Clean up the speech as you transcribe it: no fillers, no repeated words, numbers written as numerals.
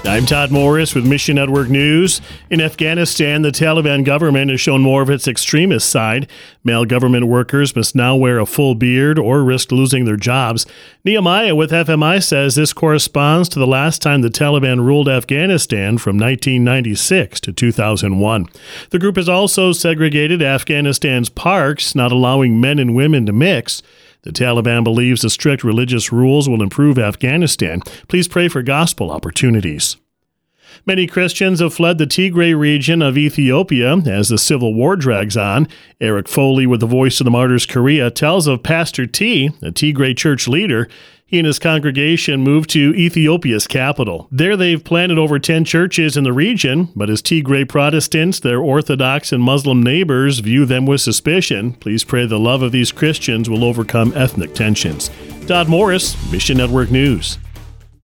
I'm Todd Morris with Mission Network News. In Afghanistan, the Taliban government has shown more of its extremist side. Male government workers must now wear a full beard or risk losing their jobs. Nehemiah with FMI says this corresponds to the last time the Taliban ruled Afghanistan from 1996 to 2001. The group has also segregated Afghanistan's parks, not allowing men and women to mix. The Taliban believes the strict religious rules will improve Afghanistan. Please pray for gospel opportunities. Many Christians have fled the Tigray region of Ethiopia as the civil war drags on. Eric Foley with the Voice of the Martyrs Korea tells of Pastor T, a Tigray church leader. He and his congregation moved to Ethiopia's capital. There they've planted over 10 churches in the region, but as Tigray Protestants, their Orthodox and Muslim neighbors view them with suspicion. Please pray the love of these Christians will overcome ethnic tensions. Todd Morris, Mission Network News.